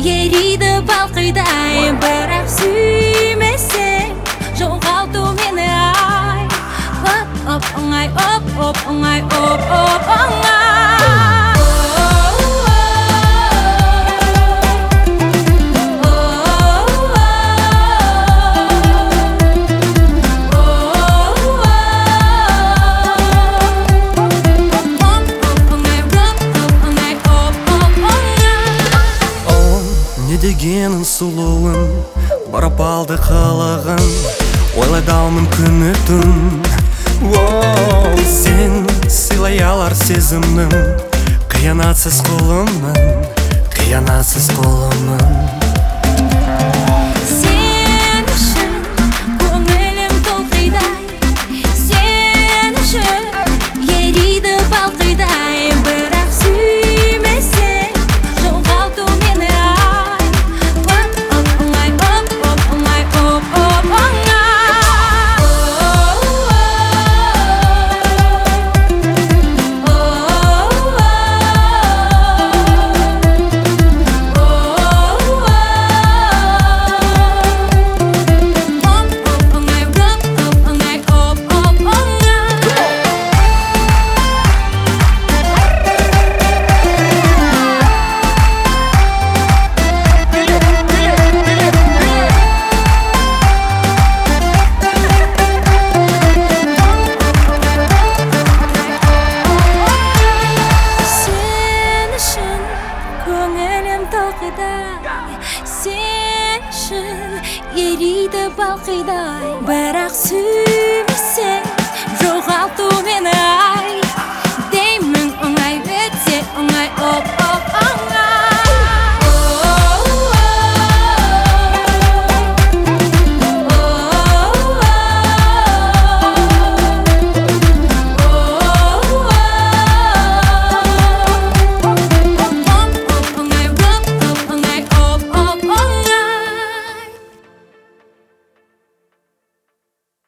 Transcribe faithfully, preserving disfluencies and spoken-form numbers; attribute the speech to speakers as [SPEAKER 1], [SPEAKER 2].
[SPEAKER 1] ериді балқидай, бірақ сүймесең жоғалту мені ай. Оп, оп, оңай, оп, оп, оңай, оп, оп, оңай.
[SPEAKER 2] Дегенің сұлуын, барап алды қалағын, ойлайдамын күні түн. Сен сыйлай алар сезімнің, қиянатсыз қолымын, қиянатсыз қолымын.
[SPEAKER 1] Сен үшін көңілім толқидай, сен үшін ериді балқидай, бірақ сүймесең жоғалту мені ай. Оп, оп, оңай, оп, оп, оңай, оп, оп, оңай. Сен үшін ериді балқидай, бірақ сүймесең жоғалту мені ай.